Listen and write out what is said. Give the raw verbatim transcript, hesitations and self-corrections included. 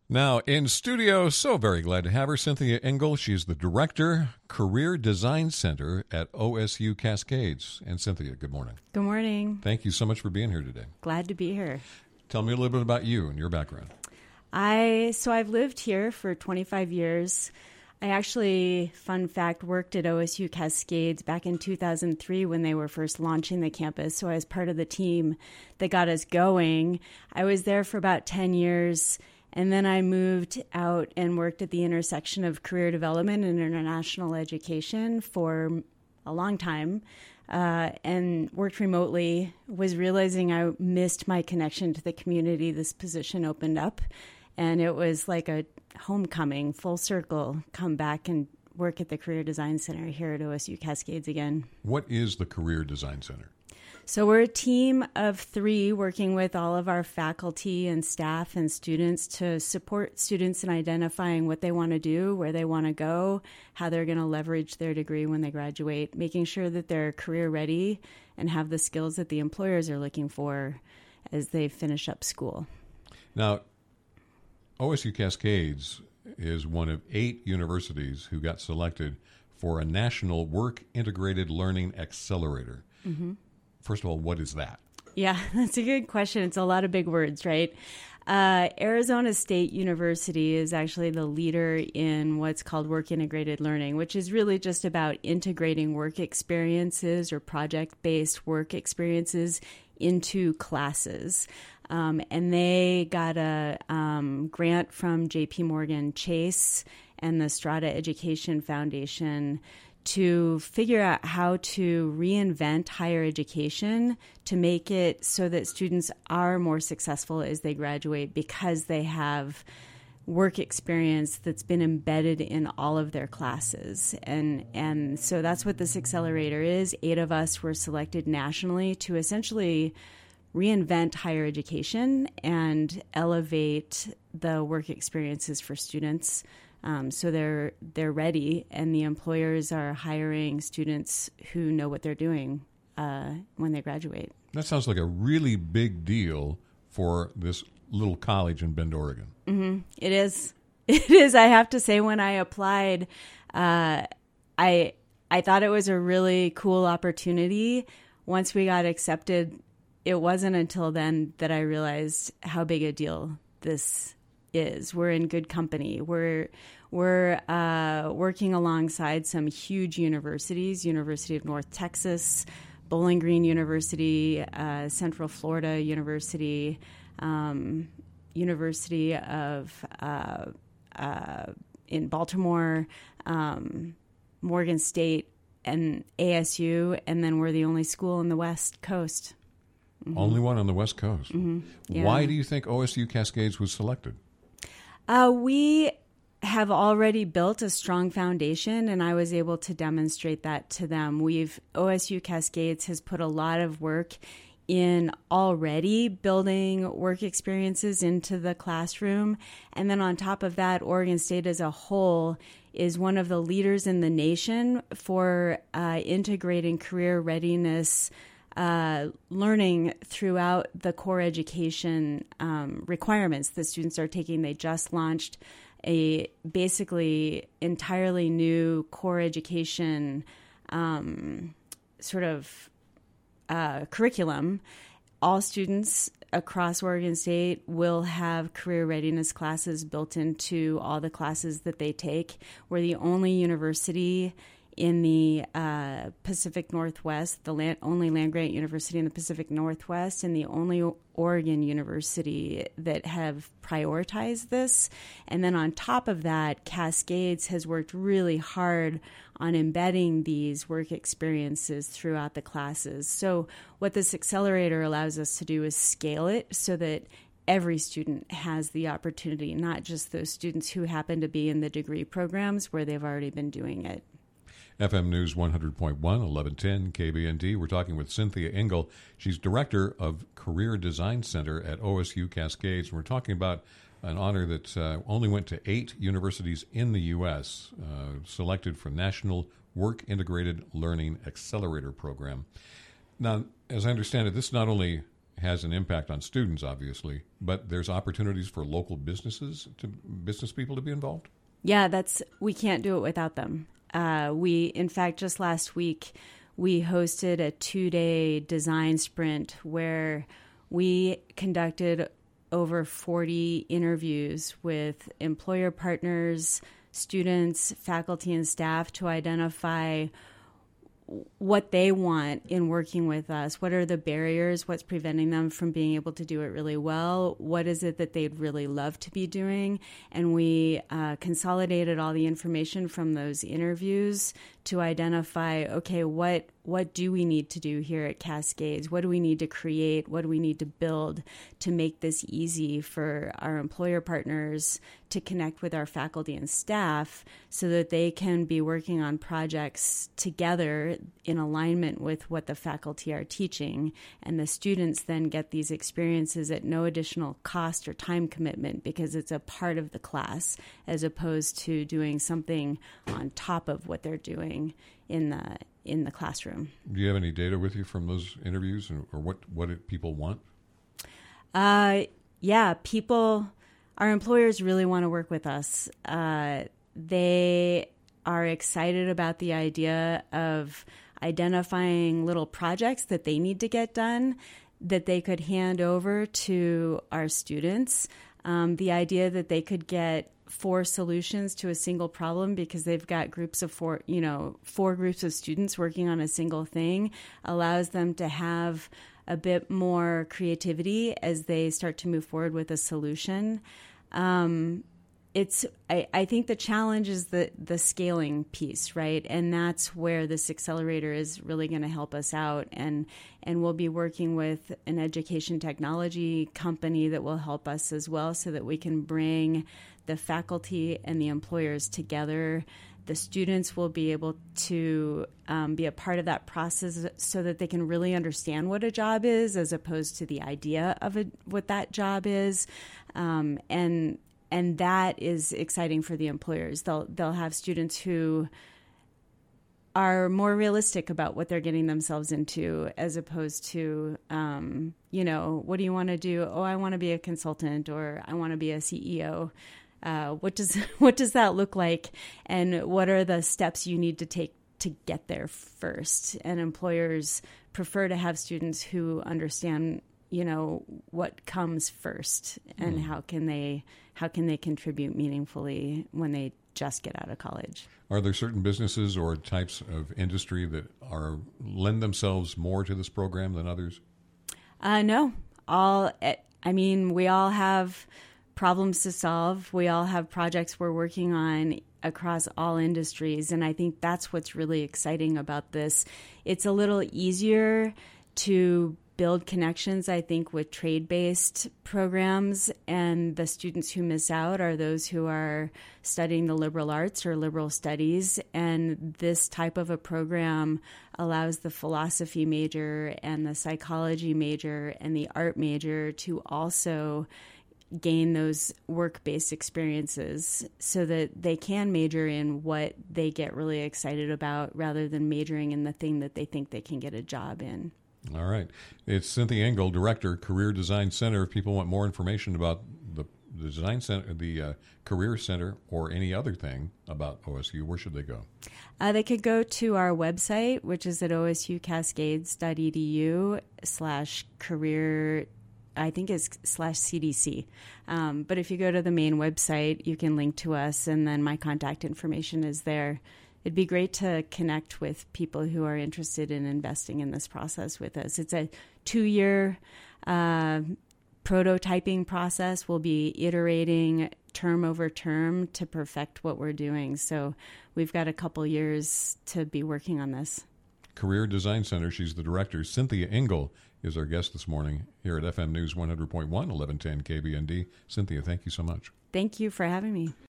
Now, in studio, so very glad to have her, Cynthia Engel. She's the Director, Career Design Center at O S U Cascades. And Cynthia, good morning. Good morning. Thank you so much for being here today. Glad to be here. Tell me a little bit about you and your background. I so I've lived here for twenty-five years. I actually, fun fact, worked at O S U Cascades back in two thousand three when they were first launching the campus. So I was part of the team that got us going. I was there for about ten years. And then I moved out and worked at the intersection of career development and international education for a long time, uh, and worked remotely, was realizing I missed my connection to the community this position opened up. And it was like a homecoming, full circle, come back and work at the Career Design Center here at O S U Cascades again. What is the Career Design Center? So we're a team of three working with all of our faculty and staff and students to support students in identifying what they want to do, where they want to go, how they're going to leverage their degree when they graduate, making sure that they're career ready and have the skills that the employers are looking for as they finish up school. Now, O S U Cascades is one of eight universities who got selected for a National Work Integrated Learning Accelerator. Mm-hmm. First of all, what is that? Yeah, that's a good question. It's a lot of big words, right? Uh, Arizona State University is actually the leader in what's called work integrated learning, which is really just about integrating work experiences or project-based work experiences into classes. Um, and they got a um, grant from J P Morgan Chase and the Strada Education Foundation to figure out how to reinvent higher education to make it so that students are more successful as they graduate because they have work experience that's been embedded in all of their classes. And and so that's what this accelerator is. Eight of us were selected nationally to essentially reinvent higher education and elevate the work experiences for students. Um, so they're they're ready, and the employers are hiring students who know what they're doing uh, when they graduate. That sounds like a really big deal for this little college in Bend, Oregon. Mm-hmm. It is. It is. I have to say, when I applied, uh, I I thought it was a really cool opportunity. Once we got accepted, it wasn't until then that I realized how big a deal this is. We're in good company. We're we're uh, working alongside some huge universities: University of North Texas, Bowling Green University, uh, Central Florida University, um, University of uh, uh, in Baltimore, um, Morgan State, and A S U, and then we're the only school in the West Coast. Mm-hmm. Only one on the West Coast. Mm-hmm. Yeah. Why do you think O S U Cascades was selected? Uh, we have already built a strong foundation, and I was able to demonstrate that to them. We've O S U Cascades has put a lot of work in already building work experiences into the classroom. And then on top of that, Oregon State as a whole is one of the leaders in the nation for uh, integrating career readiness Uh, learning throughout the core education um, requirements the students are taking. They just launched a basically entirely new core education um, sort of uh, curriculum. All students across Oregon State will have career readiness classes built into all the classes that they take. We're the only university in the uh, Pacific Northwest, the land, only land-grant university in the Pacific Northwest, and the only Oregon university that have prioritized this. And then on top of that, Cascades has worked really hard on embedding these work experiences throughout the classes. So what this accelerator allows us to do is scale it so that every student has the opportunity, not just those students who happen to be in the degree programs where they've already been doing it. F M News one hundred point one, eleven ten K B N D. We're talking with Cynthia Engel. She's Director of Career Design Center at O S U Cascades. And we're talking about an honor that uh, only went to eight universities in the U S, uh, selected for National Work Integrated Learning Accelerator Program. Now, as I understand it, this not only has an impact on students, obviously, but there's opportunities for local businesses, to business people to be involved? Yeah, that's we can't do it without them. Uh, we, in fact, just last week, we hosted a two-day design sprint where we conducted over forty interviews with employer partners, students, faculty, and staff to identify what they want in working with us. What are the barriers? What's preventing them from being able to do it really well? What is it that they'd really love to be doing? And we uh, consolidated all the information from those interviews to identify, okay, what what do we need to do here at Cascades? What do we need to create? What do we need to build to make this easy for our employer partners to connect with our faculty and staff so that they can be working on projects together in alignment with what the faculty are teaching, and the students then get these experiences at no additional cost or time commitment because it's a part of the class as opposed to doing something on top of what they're doing in the in the classroom. Do you have any data with you from those interviews, or, or what what did people want? Uh, yeah, people, our employers really want to work with us. Uh, they are excited about the idea of identifying little projects that they need to get done that they could hand over to our students. Um, the idea that they could get four solutions to a single problem because they've got groups of four, you know, four groups of students working on a single thing allows them to have a bit more creativity as they start to move forward with a solution. Um, it's, I, I think the challenge is the, the scaling piece, right? And that's where this accelerator is really going to help us out. And, and we'll be working with an education technology company that will help us as well so that we can bring the faculty and the employers together. The students will be able to um, be a part of that process so that they can really understand what a job is as opposed to the idea of a, what that job is. Um, and and that is exciting for the employers. They'll they'll have students who are more realistic about what they're getting themselves into as opposed to, um, you know, what do you want to do? Oh, I want to be a consultant, or I want to be a C E O. Uh, what does what does that look like, and what are the steps you need to take to get there first? And employers prefer to have students who understand, you know, what comes first, and mm. how can they how can they contribute meaningfully when they just get out of college. Are there certain businesses or types of industry that are lend themselves more to this program than others? Uh, no, all. I mean, we all have problems to solve. We all have projects we're working on across all industries. And I think that's what's really exciting about this. It's a little easier to build connections, I think, with trade-based programs. And the students who miss out are those who are studying the liberal arts or liberal studies. And this type of a program allows the philosophy major and the psychology major and the art major to also gain those work-based experiences so that they can major in what they get really excited about rather than majoring in the thing that they think they can get a job in. All right. It's Cynthia Engel, Director, Career Design Center. If people want more information about the, the Design Center, the uh, Career Center, or any other thing about O S U, where should they go? Uh, they could go to our website, which is at osukascades.edu slash career I think is slash C D C. Um, but if you go to the main website, you can link to us, and then my contact information is there. It'd be great to connect with people who are interested in investing in this process with us. It's a two-year uh, prototyping process. We'll be iterating term over term to perfect what we're doing. So we've got a couple years to be working on this. Career Design Center. She's the director. Cynthia Engel is our guest this morning here at F M News one hundred point one, eleven ten K B N D. Cynthia, thank you so much. Thank you for having me.